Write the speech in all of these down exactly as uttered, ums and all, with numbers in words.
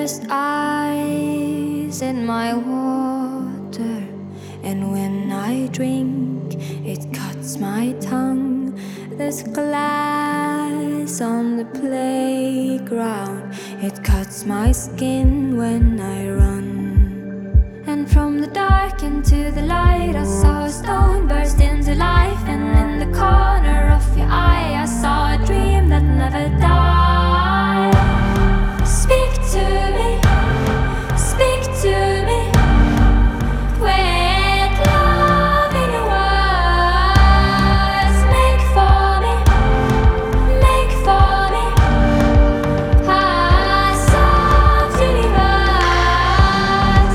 There's ice in my water, and when I drink, it cuts my tongue. There's glass on the playground, it cuts my skin when I run. And from the dark into the light, I saw a stone burst into life. And in the corner of your eye, I saw a dream that never died. Speak to me, speak to me, with love in your words. Make for me, make for me a soft universe.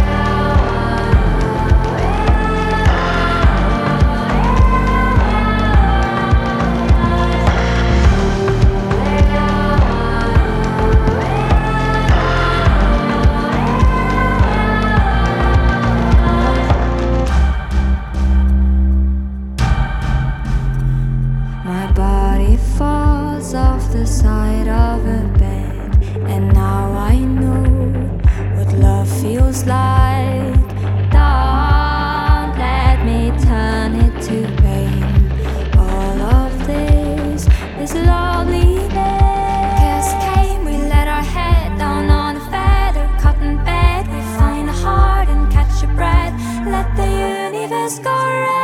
My body falls off the side of a bed, and now I know what love feels like. Don't let me turn it to pain. All of this is loneliness. Chaos came, we let our head down on a feather cotton bed. We find a heart and catch a breath. Let the universe go round.